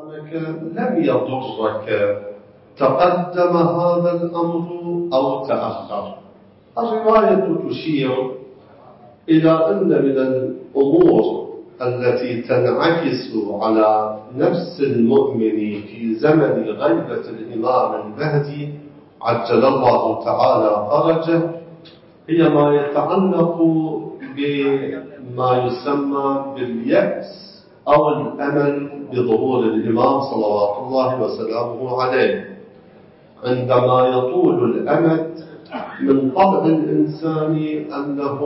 أنك لم يضرك تقدم هذا الأمر أو تأخر. الرواية تشير إلى أن من الأمور التي تنعكس على نفس المؤمن في زمن غيبة الإمام المهدي عجل الله تعالى فرجه هي ما يتعلق بما يسمى باليأس أو الأمل بظهور الإمام صلوات الله وسلامه عليه. عندما يطول الأمد من طبع الإنسان أنه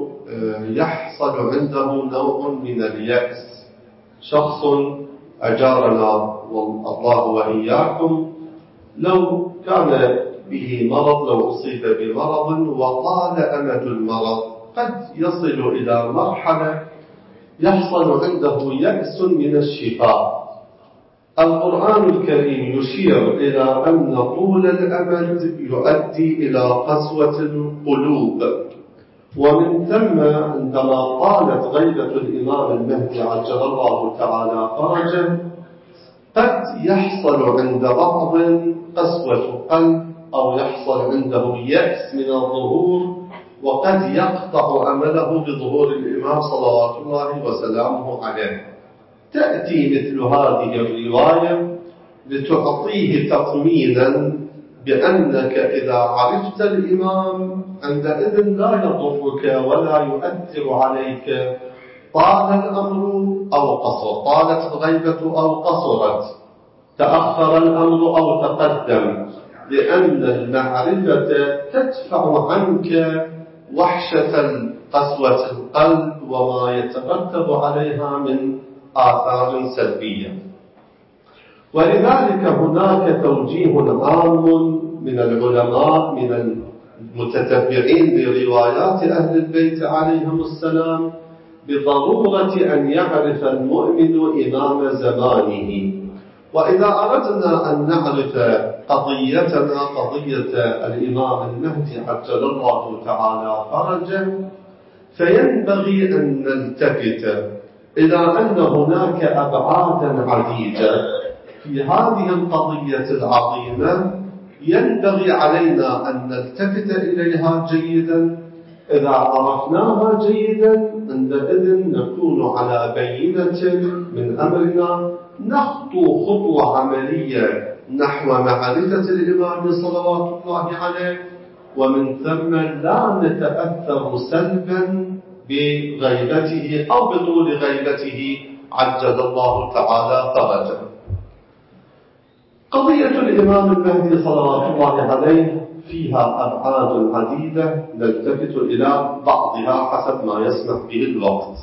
يحصل عنده نوع من اليأس. شخص أجارنا الله وإياكم لو كان به مرض، لو أصيب بمرض وطال أمد المرض قد يصل إلى مرحلة يحصل عنده يأس من الشفاء. القرآن الكريم يشير إلى أن طول الأمد يؤدي إلى قسوة القلوب، ومن ثم عندما طالت غيبة الإمام المهدي عجل الله تعالى فرجه قد يحصل عند بعض قسوة قلب أو يحصل عنده يأس من الظهور، وقد يقطع أمله بظهور الإمام صلوات الله وسلامه عليه. تأتي مثل هذه الرواية لتعطيه تطمينا بأنك إذا عرفت الإمام عندئذ لا يضرك ولا يؤثر عليك طال الأمر أو قصر، طالت الغيبة أو قصرت، تأخر الأمر أو تقدم، لأن المعرفة تدفع عنك وحشة قسوة القلب وما يترتب عليها من آثار سلبية. ولذلك هناك توجيه عام من العلماء من المتتبعين لروايات أهل البيت عليهم السلام بضرورة أن يعرف المؤمن إمام زمانه. وإذا أردنا أن نعرف قضيتنا قضية الإمام المهدي عجل الله تعالى فرجه فينبغي أن نلتفت إلى أن هناك أبعادا عديدة في هذه القضية العظيمة ينبغي علينا أن نلتفت إليها جيدا. إذا عرفناها جيدا عندئذ نكون على بينة من أمرنا، نخطو خطوة عملية نحو معرفة الإمام صلوات الله عليه، ومن ثم لا نتأثر سلبا بغيبته أو بطول غيبته عجل الله تعالى فرجه. قضية الإمام المهدي صلوات الله عليه فيها أبعاد عديدة نلتفت إلى بعضها حسب ما يسمح به الوقت.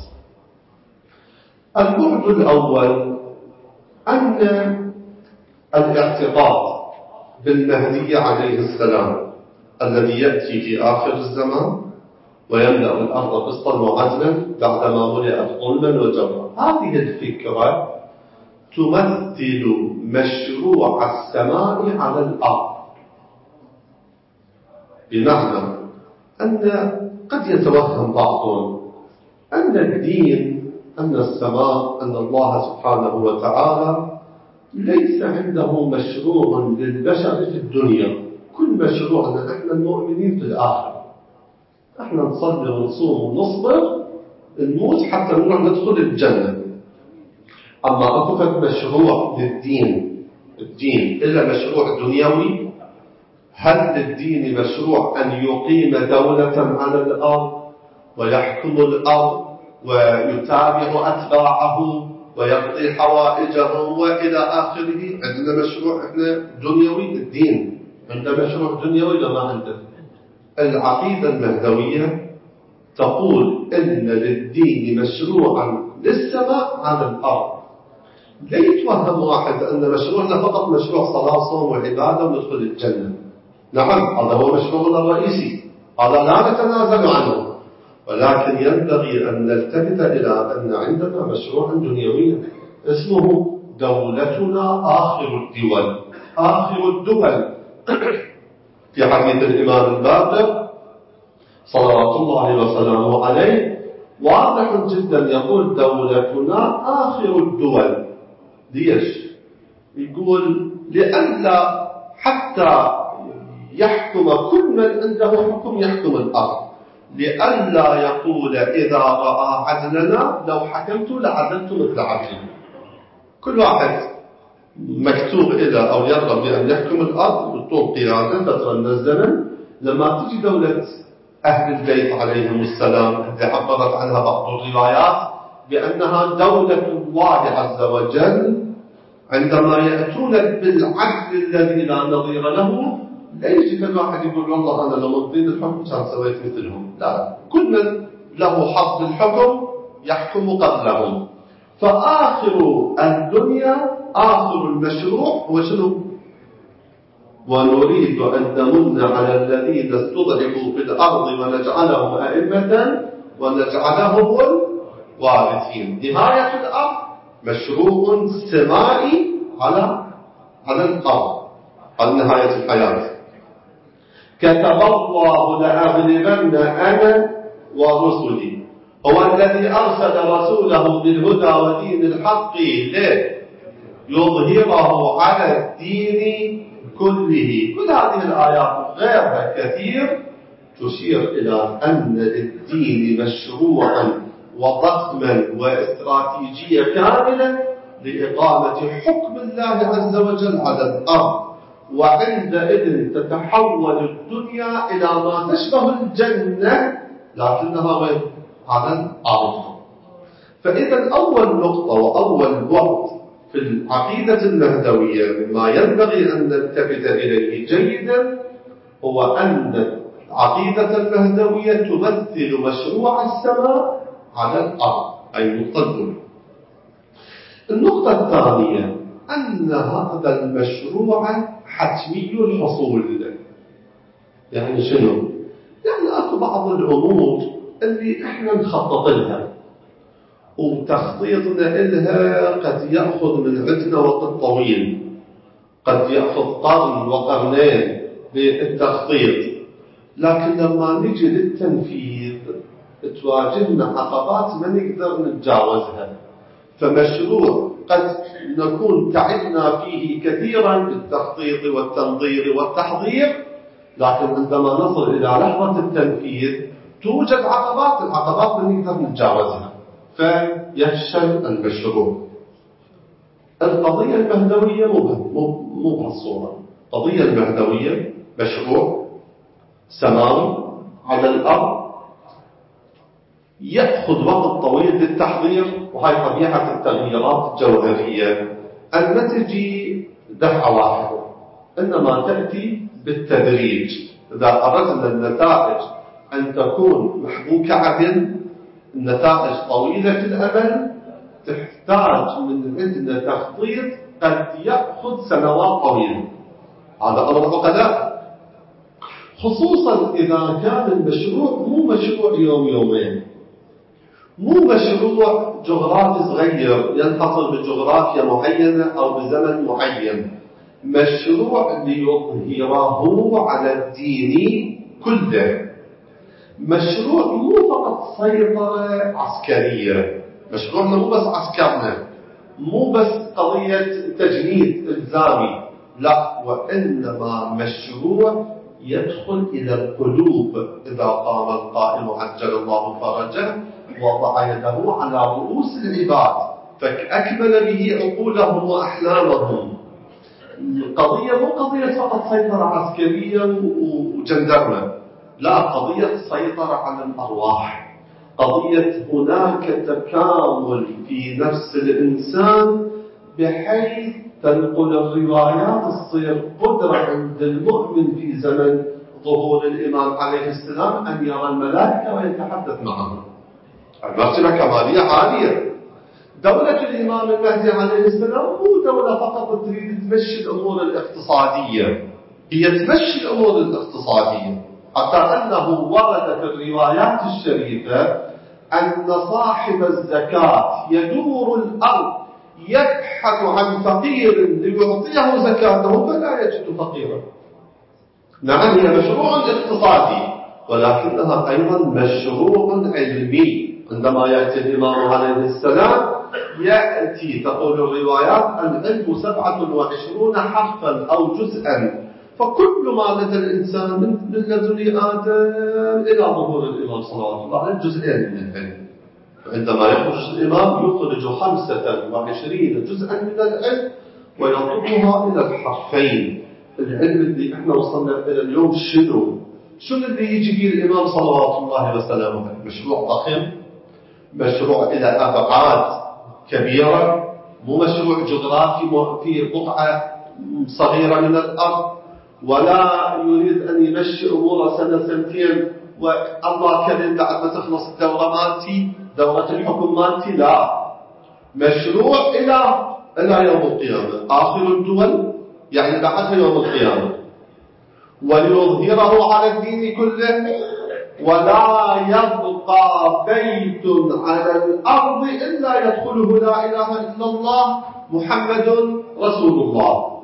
البعد الأول أن الاعتقاد بالمهدي عليه السلام الذي يأتي في آخر الزمان ويملأ الأرض قسطا وعدلا بعدما ملئت ظلما وجورا، هذه الفكرة تمثل مشروع السماء على الأرض. بمعنى أن قد يتوهم بعضهم أن الدين، أن السماء، أن الله سبحانه وتعالى ليس عنده مشروع للبشر في الدنيا. كل مشروعنا نحن المؤمنين في الآخرة، نحن نصلي ونصوم ونصبر نموت حتى نروح ندخل الجنة. أما أكفت مشروع للدين، الدين إلا مشروع دنيوي؟ هل للدين مشروع أن يقيم دولة على الأرض ويحكم الأرض ويتابع أتباعه ويقضي حوائجهم وإلى آخره؟ عندنا مشروع إحنا دنيوي؟ الدين عندنا مشروع دنيوي لما عندنا. العقيدة المهدوية تقول إن للدين مشروعا للسماء على الأرض. لا يتوهم واحد أن مشروعنا فقط مشروع صلاة صوم وعبادة وندخل الجنة. نعم هذا هو مشروعنا الرئيسي، هذا لا نتنازل عنه، ولكن ينبغي أن نلتفت إلى أن عندنا مشروعا دنيويا اسمه دولتنا آخر الدول. آخر الدول في حديث الإمام الباقر صلوات الله وسلامه عليه واضح جدا، يقول دولتنا آخر الدول. ليش؟ يقول لئلا حتى يحكم كل من عنده حكم يحكم الأرض، لئلا يقول إذا رأى عدلنا لو حكمت لعدلت مثل عدله. كل واحد مكتوب إلى أو يرغب بأن يحكم الأرض بالطول قيادة فترة من الزمن. لما تجي دولة أهل البيت عليهم السلام اللي عبرت عنها بعض الروايات بأنها دولة الله عز وجل، عندما يأتون بالعدل الذي لا نظير له لا يجي كل واحد يقول والله أنا لو أدين الحكم كان سويت مثلهم، لا، كل من له حظ بالحكم يحكم قبلهم. فآخر الدنيا آخر المشروع هو شنو؟ ونريد أن نمن على الذين استضعفوا في الأرض ونجعلهم أئمة ونجعلهم الوارثين. نهاية الأرض مشروع سمائي على الأرض، على نهاية الحياة. كتب الله لأغلبن أنا ورسلي. هو الذي أرسل رسوله بالهدى ودين الحق ليظهره على الدين كله. كل هذه الآيات غيرها كثير تشير إلى أن الدين مشروعا وضخما واستراتيجية كاملة لإقامة حكم الله عز وجل على الأرض. وعندئذ تتحول الدنيا إلى ما تشبه الجنة لكنها غير على الأرض. فإذا أول نقطة وأول وقت في العقيدة المهدوية مما ينبغي أن نلتفت إليه جيدا هو أن العقيدة المهدوية تمثل مشروع السماء على الأرض، أي النقطة الأولى. النقطة الثانية أن هذا المشروع حتمي الحصول. يعني شنو؟ يعني أكو بعض الأمور اللي إحنا نخطط لها وتخطيطنا إلها قد يأخذ من عندنا وقت طويل، قد يأخذ قرن وقرنين بالتخطيط، لكن لما نجي للتنفيذ تواجهنا عقبات ما نقدر نتجاوزها. فمشروع قد نكون تعبنا فيه كثيرا بالتخطيط والتنظير والتحضير، لكن عندما نصل إلى لحظة التنفيذ توجد العقبات ما نقدر نتجاوزها فيفشل المشروع. القضية المهدوية مو بهالصورة. القضية المهدوية مشروع سماوي على الأرض يأخذ وقت طويل للتحضير، وهي طبيعة التغييرات الجوهرية أن ما تجي دفعة واحدة، إنما تأتي بالتدريج. إذا أردنا النتائج أن تكون محبوكة عدل، النتائج طويلة الأمل، تحتاج من عندنا تخطيط قد يأخذ سنوات طويلة. هذا أمر عقلاء، خصوصا إذا كان المشروع مو مشروع يوم يومين، مو مشروع جغرافي صغير ينحصر بجغرافيا معينة أو بزمن معين، مشروع ليظهره على الدين كله. مشروع مو فقط سيطرة عسكرية، مشروعنا مو بس عسكرنا، مو بس قضية تجنيد إلزامي، لا، وإنما مشروع يدخل إلى القلوب. إذا قام القائم عجل الله فرجه وضع يده على رؤوس العباد فأكمل به عقولهم وأحلامهم. القضية مو قضية فقط سيطرة عسكرية وجندرمة، لا، قضية سيطرة على الأرواح، قضية هناك تكامل في نفس الإنسان بحيث تنقل الروايات تصير قدرة عند المؤمن في زمن ظهور الإمام عليه السلام أن يرى الملائكة ويتحدث معهم. المرتبة كمالية عالية. دولة الإمام المهدي عليه السلام مو دولة فقط تريد تمشي الأمور الاقتصادية، هي تمشي الأمور الاقتصادية، حتى أنه ورد في الروايات الشريفة أن صاحب الزكاة يدور الأرض يبحث عن فقير ليعطيه زكاته فلا يجد فقيرا. نعم، هي مشروع اقتصادي ولكنها أيضا مشروع علمي. عندما يأتي الإمام عليه السلام يأتي تقول الروايات العلم 27 حرفا أو جزءا، فكل ما لدى الإنسان من لدن آدم إلى ظهور الإمام صلوات الله عليه جزئين من العلم. عندما يخرج الإمام يخرج 25 جزءا من العلم ويضمها إلى الحرفين. العلم اللي احنا وصلنا إلى اليوم شنو اللي يجي فيه الإمام صلوات الله وسلامه؟ مشروع ضخم، مشروع إلى أبعاد كبيرة، مو مشروع جغرافي في قطعة صغيرة من الأرض، ولا يريد أن يمشي أموره سنة سنتين والله كريم بعد ما تخلص الدورة مالتي دورة الحكم مالتي. لا، مشروع إلى يوم القيامة، آخر الدول يعني بعدها يوم القيامة، وليظهره على الدين كله، ولا يبقى بيت على الأرض إلا يدخله لا إله إلا الله محمد رسول الله.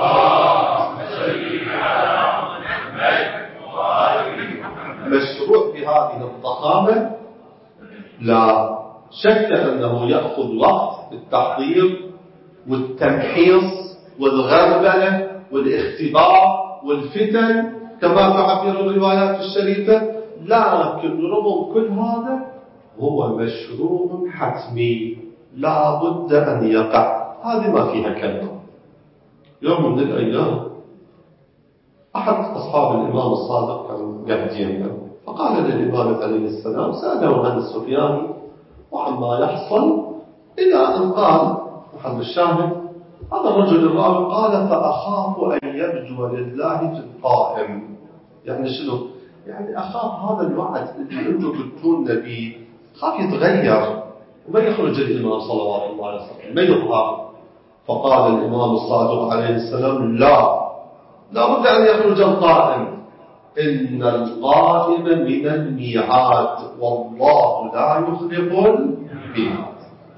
مشروع بهذه الضخامة لا شك أنه يأخذ وقت التحضير والتمحيص والغربلة والاختبار والفتن كما تعبر الروايات الشريفة، لكن رغم كل هذا هو مشروع حتمي لا بد أن يقع. هذه ما فيها كلمة. يوم من الأيام أحد أصحاب الإمام الصادق كان قاعدين، فقال للإمام عليه السلام سأله عن السفياني وعما يحصل، إلى أن قال محل الشاهد هذا الرجل الراوي قال فأخاف أن يبدو لله في القائم. يعني شنو؟ يعني أخاف هذا الوعد اللي أنتم قلتون به خاف يتغير وما يخرج الإمام صلوات الله عليه وسلم ما يظهر. فقال الإمام الصادق عليه السلام لا بد أن يخرج القائم، إن القائم من الميعاد والله لا يخلف الميعاد.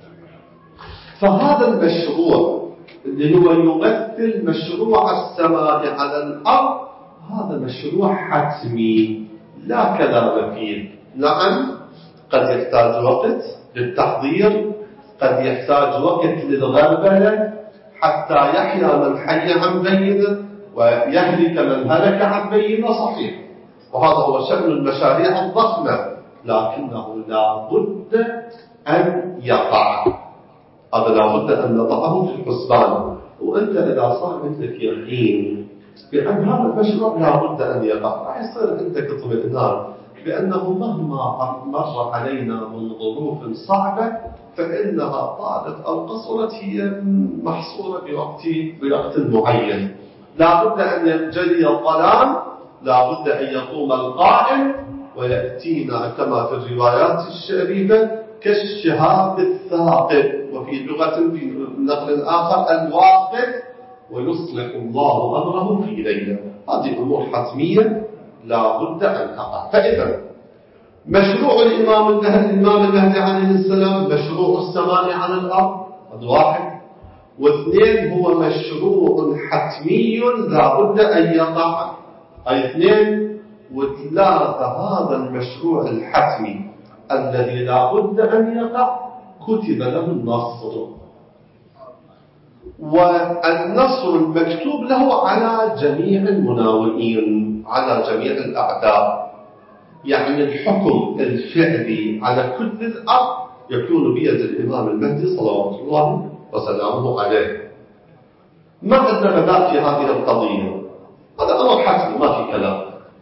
فهذا المشروع اللي هو يمثل مشروع السماء على الأرض هذا مشروع حتمي لا كلام فيه. نعم قد يحتاج وقت للتحضير، قد يحتاج وقت للغربلة حتى يحيا من حي عن بينه ويهلك من هلك عن بينه، صحيح، وهذا هو شأن المشاريع الضخمة، لكنه لا بد أن يقع. هذا لا بد أن نضعه في الحسبان. وأنت إذا صار عندك يقين بأن هذا المشروع لا بد أن يقع راح يصير عندك اطمئنان بأنه مهما مر علينا من ظروف صعبة فإنها طالت أو قصرت هي محصورة بوقت معين. لا بد أن ينجلي الظلام، لا بد أن يقوم القائم ويأتينا كما في الروايات الشريفة كالشهاب الثاقب، وفي لغة في نقل آخر الواقف، ويصلح الله أمره في ليلة. هذه أمور حتمية لا بد أن تقع. فإذا مشروع الإمام المهدي عليه السلام مشروع السماء على الأرض، هذا واحد. واثنين هو مشروع حتمي لا بد أن يقع، أي اثنين. وثلاثة هذا المشروع الحتمي الذي لا بد أن يقع كتب له النصر، والنصر المكتوب له على جميع المناوئين، على جميع الأعداء. يعني الحكم الفعلي على كل الأرض يكون بيد الإمام المهدي صلوات الله وسلامه عليه. ما عندنا بداء في هذه القضية، هذا أمر حتمي ما في كلام.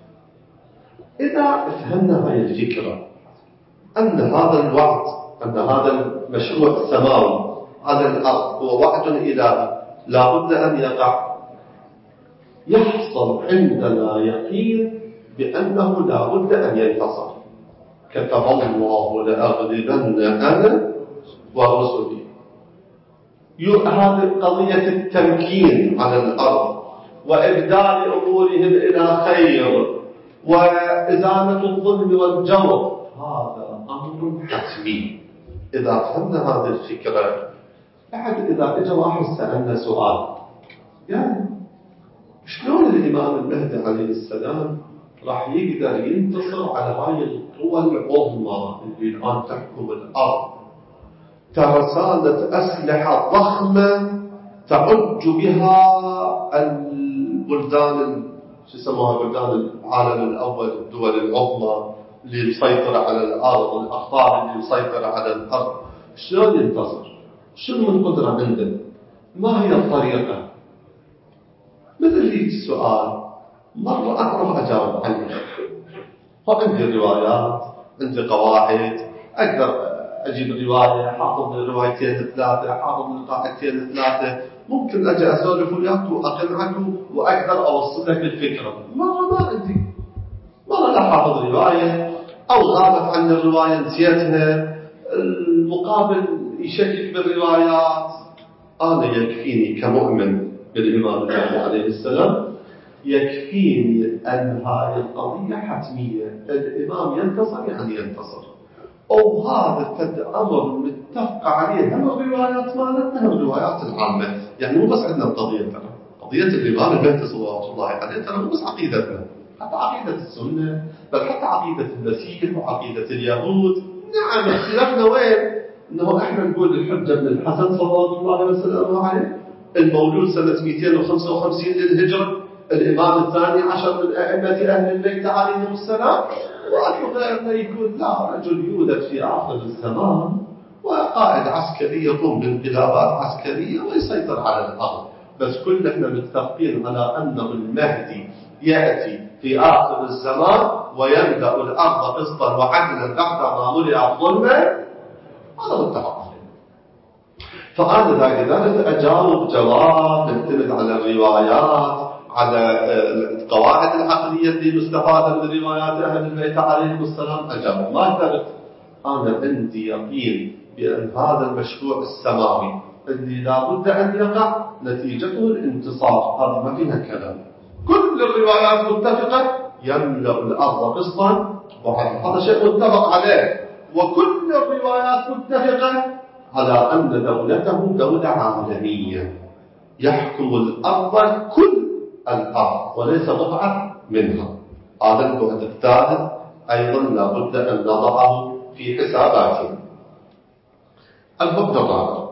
إذا فهمنا هذه الفكرة أن هذا الوعد، أن هذا المشروع السماوي على الأرض هو وعد إلهي لا بد أن يقع، يحصل عندنا يقين بأنه لا بد أن ينتصر. كتب الله لأغلبن أنا ورسلي. هذه قضية التمكين على الأرض وإبدال أمورهم إلى خير وإزالة الظلم والجور، هذا أمر حتمي. إذا فهمنا هذه الفكرة بعد إذا إجا واحد سألنا سؤال يعني شلون الإمام المهدي عليه السلام راح يقدر ينتصر على هاي القوى العظمى اللي الآن تحكم الأرض؟ ترسانة أسلحة ضخمة تعج بها البلدان شو يسموها بلدان العالم الأول، الدول العظمى اللي مسيطرة على الأرض، الأخطار اللي مسيطرة على الأرض. شلون ينتصر؟ شنو من قدرة عنده؟ ما هي الطريقة؟ مثل لي السؤال مرة أعرف أجاوب عنه. فعندي روايات، عندي قواعد، أقدر أجيب رواية، حافظ روايتين ثلاثة، حافظ قاعدتين ثلاثة، ممكن أجي أسولف وياك وأقنعك وأقدر أوصل لك الفكرة. مرة ما عندي، مرة لا حافظ رواية أو غابت عن الرواية نسيتها، المقابل يشكك بالروايات. أنا يكفيني كمؤمن بالإمام المهدي عليه السلام، يكفيني أن هذه القضية حتمية، الإمام ينتصر يعني ينتصر، أو هذا الأمر متفق عليه هم الروايات مالتنا هم الروايات العامة. يعني مو بس عندنا القضية ترى، قضية الإمام المهدي صلوات الله عليه ترى مو بس عقيدتنا، حتى عقيدة السنة، بل حتى عقيدة المسيح وعقيدة اليهود. نعم اختلافنا وين؟ إنه إحنا نقول الحجة بن الحسن صلوات الله وسلامه عليه المولود سنة 255 للهجرة، الإمام الثاني عشر من أئمة أهل البيت عليهم السلام. وأكو غيرنا يقول لا، رجل يولد في آخر الزمان وقائد عسكري يقوم بانقلابات عسكرية ويسيطر على الأرض. بس كلنا متفقين على أنه المهدي يأتي في آخر الزمان ويملأ الأرض قسطا وعدلا بعدما ملئت ظلما. هذا متفق. فأنا ذلك أجاوب جواب يعتمد على الروايات، على القواعد العقلية اللي مستفادة من روايات أهل البيت عليهم السلام. أجاوب ما قدرت. أنا عندي يقين بأن هذا المشروع السماوي اللي لا بد أن يقع نتيجته الانتصار، هذه ما فيها كلام. كل الروايات متفقة يملأ الأرض قسطا وعدلا، هذا شيء متفق عليه. وكل الروايات متفقة على أن دولته دولة عالمية يحكم الأرض كل الأرض وليس بضعة منها. هذا البعد الثالث أيضا لا بد أن نضعه في حساباتنا. البعد الرابع،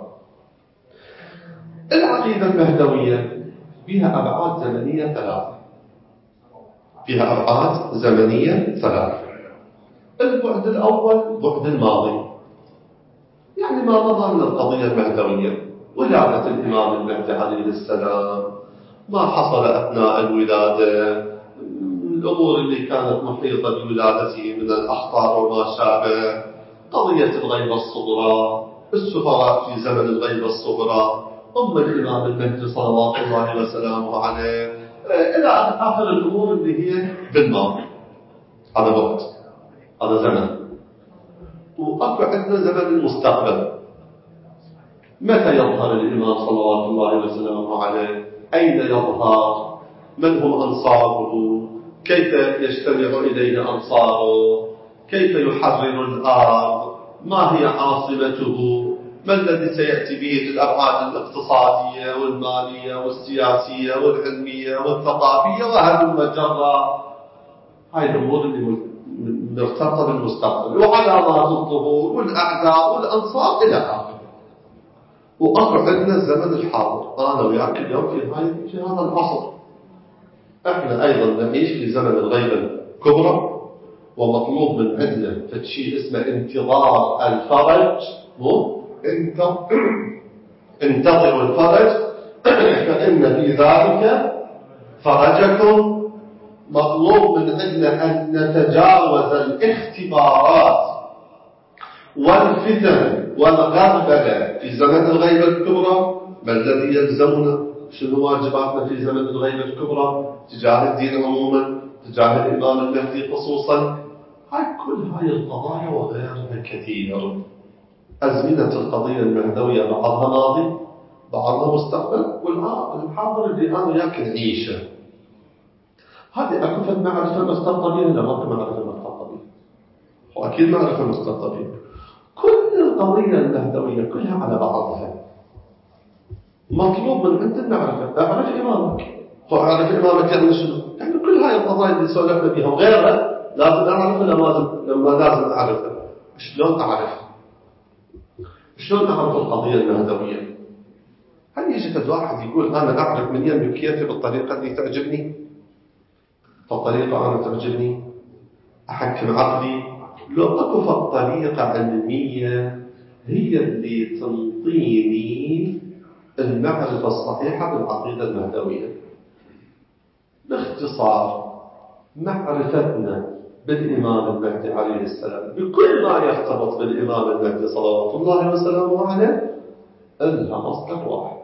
العقيدة المهدوية بها أبعاد زمنية ثلاثة. فيها أبعاد زمنية ثلاثة. البعد الأول بعد الماضي، يعني ما مضى من القضية المهدوية، ولادة الإمام المهدي عليه السلام، ما حصل أثناء الولادة، الأمور اللي كانت محيطة بولادته من الأخطار وما شابه، قضية الغيبة الصغرى، السفراء في زمن الغيبة الصغرى، الإمام المهدي صلوات الله وسلامه عليه، إلى آخر الأمور اللي هي بالماضي. هذا وقت، هذا زمن. وأكو عندنا زمن المستقبل، متى يظهر الإمام صلوات الله وسلامه عليه، أين يظهر، من هم أنصاره، كيف يجتمع إليه أنصاره، كيف يحرر الأرض، ما هي عاصمته، ما الذي سيأتي به في الأبعاد الاقتصادية والمالية والسياسية والعلمية والثقافية وهذه المجرة. هاي الأمور اللي مرتبطة بالمستقبل، وعلامات الظهور والأعداء والأنصار إلى آخره. وأكو عندنا الزمن الحاضر، أنا وياك اليوم في هذا العصر. احنا أيضا نعيش في زمن الغيبة الكبرى، ومطلوب من عندنا شيء اسمه انتظار الفرج. انتظروا الفرج فإن في ذلك فرجكم. مطلوب من عندنا أن نتجاوز الاختبارات والفتن والغربلة في زمن الغيبة الكبرى. ما الذي يلزمنا؟ شنو واجباتنا في زمن الغيبة الكبرى تجاه الدين عموما، تجاه الإمام المهدي خصوصا؟ كل هاي القضايا وغيرها كثير. أزمنة القضية المهدوية بعضها ماضي، بعضها مستقبل، والحاضر اللي أنا وياك نعيشه. هذه أكو معرفة مرتبطة بها ولا ما في معرفة مرتبطة بها؟ وأكيد معرفة مرتبطة بها. كل القضية المهدوية كلها على بعضها. مطلوب من عندنا نعرفه. أعرف إمامك، أعرف إمامك يعني شنو؟ يعني كل هاي القضايا اللي سولفنا بها وغيرها لازم أعرفها لما لازم أعرفها. شلون أعرفها؟ شلون نعرف القضية المهدوية؟ هل يجي فد واحد يقول أنا أعرف من يم كيفي بالطريقة اللي تعجبني؟ فالطريقة أنا تعجبني أحكم عقلي؟ لو أكو فالطريقة علمية هي اللي تنطيني المعرفة الصحيحة بالعقيدة المهدوية. باختصار، معرفتنا بالإمام المهدي عليه السلام بكل ما يرتبط بالإمام المهدي صلوات الله وسلامه عليه إلها مصدر واحد،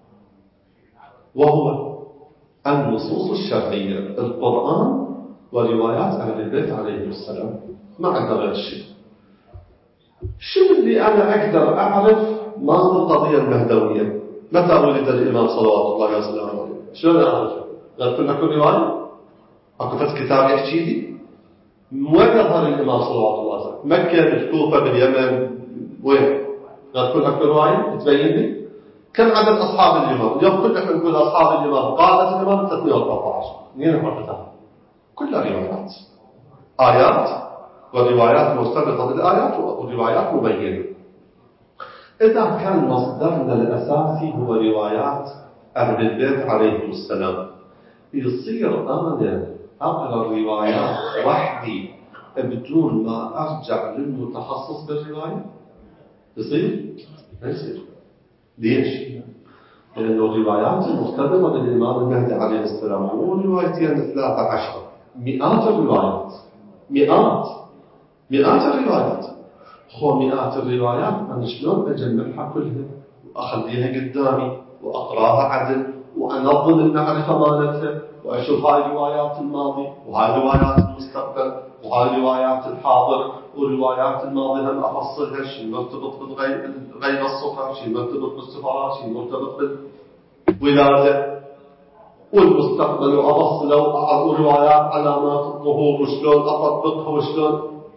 وهو النصوص الشرعية، القرآن وروايات أهل البيت عليهم السلام، ما عندنا غير شيء. شو اللي أنا أقدر أعرف ما هو القضية المهدوية؟ متى ولد الإمام صلوات الله وسلامه عليه؟ شلون أعرف؟ غير كل أكو رواية؟ أكو فت كتاب يحكي لي؟ وين يظهر الإمام صلوات الله وسلامه؟ مكة، بالكوفة، باليمن، وين؟ غير كل أكو رواية تبين لي؟ كم عدد أصحاب الإمام؟ اليوم كل احنا نقول أصحاب الإمام، قادة الإمام 314. منين عرفتها؟ كلها روايات، آيات وروايات مرتبطة بالآيات وروايات مبينة. إذا كان مصدرنا الأساسي هو روايات أهل البيت عليهم السلام، يصير أنا أقرأ الروايات وحدي بدون ما أرجع للمتخصص بالرواية؟ يصير؟ لا يصير. ليش؟ لأن الروايات المرتبطة بالإمام المهدي عليه السلام مو روايتين 13، مئات الروايات، مئات الروايات. مئات الروايات أنا شلون أجمعها كلها وأخليها قدامي وأقراها عدل وأنظم المعرفة مالتها وأشوف هاي روايات الماضي وهاي روايات المستقبل وهاي روايات الحاضر وروايات الماضي هم أفصلها، شيء مرتبط بالغيب الصفر، شيء مرتبط بالسفراء، شيء مرتبط بالولادة والمستقبل، وأفصله وروايات علامات الظهور وشلون أطبقها وشلون.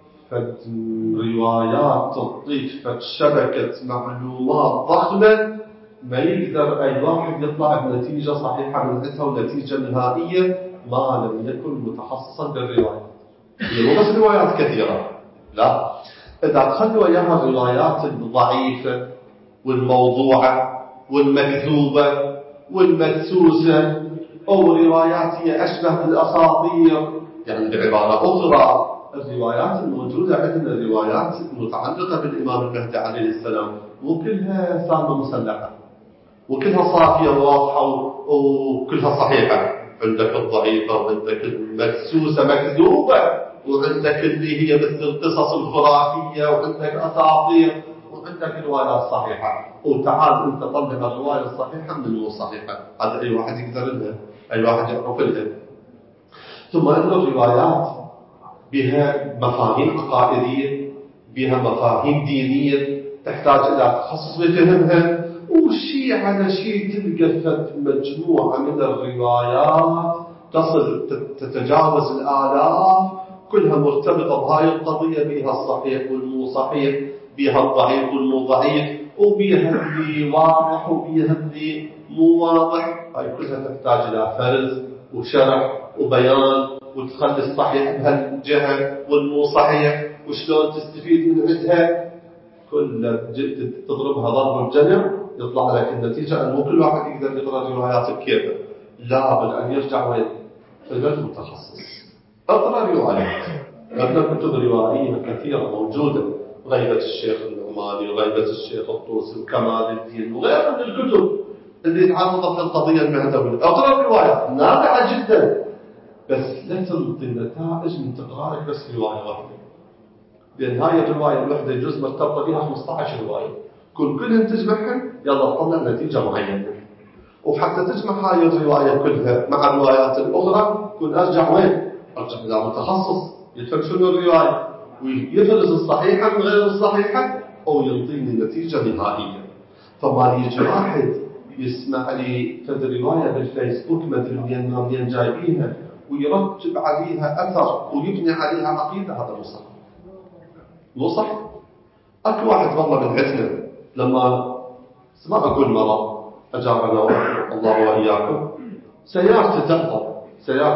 فالروايات تعطيك شبكة معلومات ضخمة ما يقدر أي واحد يطلع بنتيجة صحيحة من عندها ونتيجة نهائية ما لم يكن متخصصا بالرواية. مو بس روايات كثيرة، لا، إذا تخلي وياها الروايات الضعيفة والموضوعة والمكذوبة والمدسوسة أو روايات هي أشبه بالأساطير، يعني بعبارة أخرى الروايات الموجودة عندنا الروايات المتعلقة بالإمام المهدي عليه السلام وكلها سالمة مسلحة وكلها صافية وواضحة وكلها صحيحة. عندك الضعيفة وعندك المدسوسة مكذوبة وعندك اللي هي مثل القصص الخرافية وعندك أساطير وعندك روايات صحيحة. وتعال أنت طلع الرواية الصحيحة من المو صحيحة، هذا أي واحد يقدر لها، أي واحد يعرف لها. ثم أن الروايات بها مفاهيم عقائدية، بها مفاهيم دينية تحتاج إلى تخصص بفهمها، وشيء على شيء تلقى مجموعة من الروايات تصل تتجاوز الآلاف كلها مرتبطة بهاي القضية، بها الصحيح والمو صحيح، بها الضعيف والمو ضعيف، وبها اللي واضح وبها اللي مو واضح. هاي كلها تحتاج إلى فرز وشرح وبيان وتخلي الصحيح بهالجهة والمو صحيح وشلون تستفيد من عندها. كل تضربها ضرب الجمع يطلع لك النتيجة أن مو كل واحد يقدر يقرأ روايات بكيفه، لابد أن يرجع وين؟ إلى المتخصص. اقرأ روايات، عندنا كتب روائية كثيرة موجودة، غيبة الشيخ النعماني وغيبة الشيخ الطوسي وكمال الدين وغيرها من الكتب اللي تعرضت للقضية المهدوية. اقرأ روايات نافعة جدا، بس لا تنطي النتائج من تقرأ لك بس رواية واحدة، لأن هاي الرواية الوحدة يجوز مرتبطة بها 15 رواية، كلهم تجمعهم يلا تطلع نتيجة معينة. وحتى تجمع هاي الرواية كلها مع الروايات الأخرى كن أرجع وين؟ أرجع إلى متخصص يفهم شنو الرواية ويفرز الصحيحة من غير الصحيحة أو ينطيني نتيجة نهائية. فما يجي واحد يسمع لي فد رواية بالفيسبوك مدري منين جايبينها ويرتب عليها أثر ويبني عليها عقيدة، هذا مو صح. أكو واحد والله من عندنا لما ما أقول مرض أجابنا الله وإياكم سيارتي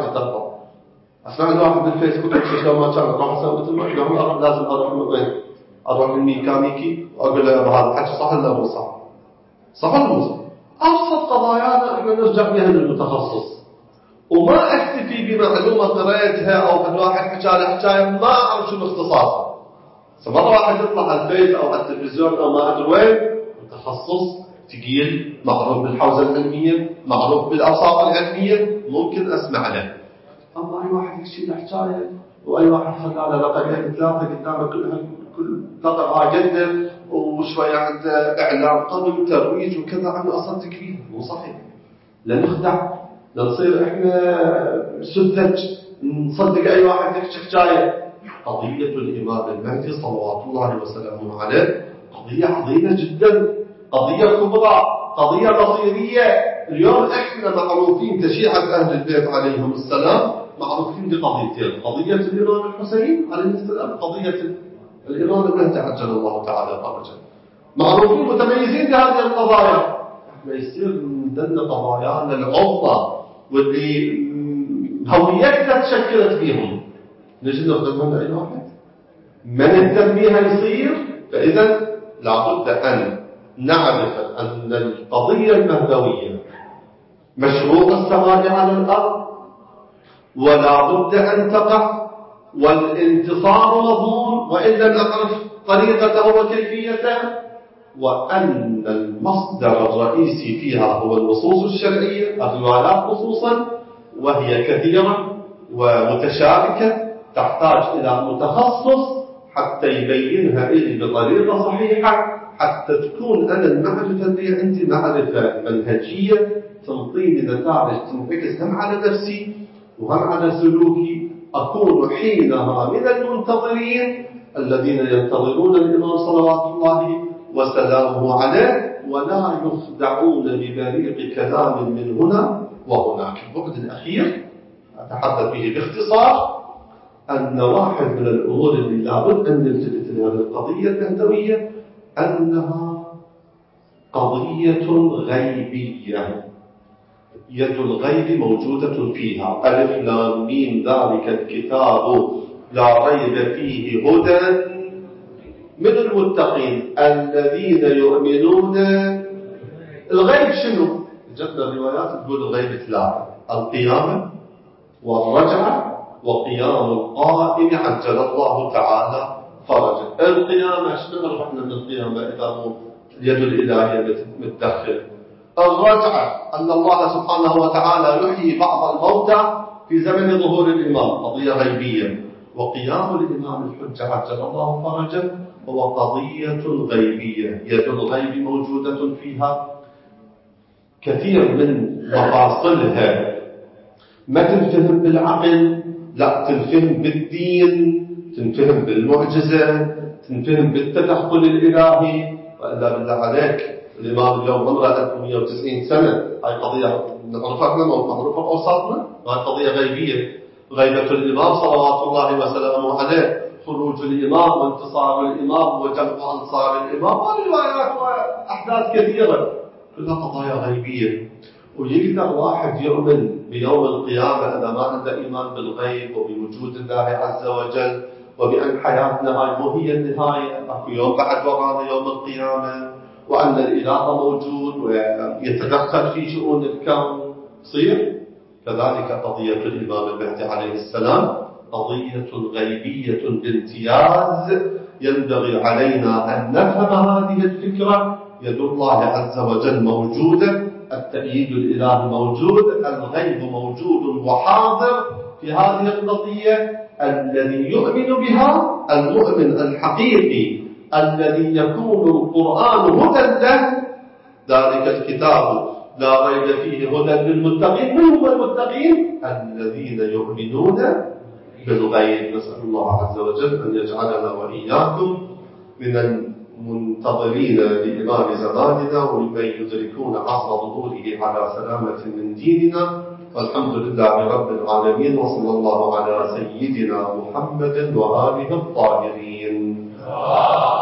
تهبط. أسمع واحد بالفيسبوك شو ما كان راح أسوي مثل ما قال لازم أروح من وين أروح للميكانيكي وأقول له هذا الحكي صح ولا مو صح؟ صح ولا مو صح؟ أبسط قضايانا إحنا نرجع بها للمتخصص، وما أكتفي بمعلومة قرأتها أو قد واحد حكاية ما أعرف شو اختصاصها. مرة واحد يطلع على الفيس أو على التلفزيون أو ما أدري وين متخصص ثقيل معروف بالحوزة العلمية معروف بالأوصاف العلمية ممكن أسمع له. أما أي واحد يكشي له حكاية وأي واحد خلى على رقمين ثلاثة قدامه كل لقب جدة وشوية عنده إعلام قوي وترويج وكذا عنه أصلا تكفيه مو صحيح. لا نخدع لا نصير إحنا سذج نصدق أي واحد يحكي حكاية. قضية الإمام المهدي صلوات الله وسلامه عليه قضية عظيمة جدا، قضية كبرى، قضية بصيرية. اليوم إحنا معروفين كشيعة أهل البيت عليهم السلام معروفين بقضيتين، قضية الإمام الحسين عليه السلام قضية الإمام المهدي عجل الله تعالى فرجه. معروفين متميزين بهذه القضايا. احنا يصير عندنا قضايانا العظمى واللي هويتنا تشكلت فيهم نجي نخدمها لأي واحد ما نهتم بها يصير. فإذا لابد أن نعرف أن القضية المهدوية مشروع السماء على الأرض ولا بد أن تقع، والانتصار مضمون وإن لم نعرف طريقته وكيفيته، وأن المصدر الرئيسي فيها هو النصوص الشرعية الروايات خصوصا، وهي كثيرة ومتشابكة تحتاج إلى متخصص حتى يبينها إلي بطريقة صحيحة، حتى تكون أنا المعرفة اللي عندي معرفة منهجية تنطيني نتائج تنعكس هم على نفسي وهم على سلوكي. أكون حينها من المنتظرين الذين ينتظرون الإمام صلوات الله وسلامه عليه ولا يخدعون ببريق كلام من هنا وهناك. البعد الأخير أتحدث به باختصار أن واحد من الأمور اللي لابد أن نلتفت لهذه القضية المهدوية أنها قضية غيبية، يد الغيب موجودة فيها. ألف لام ميم ذلك الكتاب لا ريب فيه هدى من المتقين الذين يؤمنون. الغيب شنو؟ جدنا الروايات تقول الغيب ثلاثة: القيامة والرجعة وقيام القائم عجل الله تعالى فرجه. القيامة شنو نعرف احنا من القيامة إذا مو اليد الإلهية متدخل؟ الرجعة أن الله سبحانه وتعالى يحيي بعض الموتى في زمن ظهور الإمام قضية غيبية. وقيام الإمام الحجة عجل الله فرجه هو قضية غيبية، يد الغيب موجودة فيها. كثير من مفاصلها ما تنفهم بالعقل، لا تنفهم بالدين، تنفهم بالمعجزة، تنفهم بالتدخل الإلهي. وإلا بالله عليك الإمام اليوم عمره 1190 سنة، هاي قضية نعرفها احنا معروفة بأوساطنا، هاي قضية غيبية. غيبة الإمام صلوات الله وسلامه عليه، خروج الإمام وانتصار الإمام وجمع أنصار الإمام، وروايات وأحداث كثيرة كلها قضايا غيبية. ويقدر واحد يؤمن بيوم القيامة إذا ما عنده إيمان بالغيب وبوجود الله عز وجل وبأن حياتنا هاي مو هي النهاية، أكو يوم بعد ورانا يوم القيامة، وأن الإله موجود ويتدخل في شؤون الكون صير. كذلك قضية الإمام المهدي عليه السلام قضية غيبية بامتياز، ينبغي علينا أن نفهم هذه الفكرة. يد الله عز وجل موجودة، التأييد الإلهي موجود، الغيب موجود وحاضر في هذه القضية. الذي يؤمن بها المؤمن الحقيقي الذي يكون القرآن هدى له، ذلك الكتاب لا ريب فيه هدى للمتقين. من هم المتقين؟ الذين يؤمنون بالغيب. نسأل الله عز وجل أن يجعلنا وإياكم من المنتظرين لإمام زماننا ومن يدركون عصر ظهوره على سلامة من ديننا. والحمد لله رب العالمين، وصلى الله على سيدنا محمد وآله الطاهرين.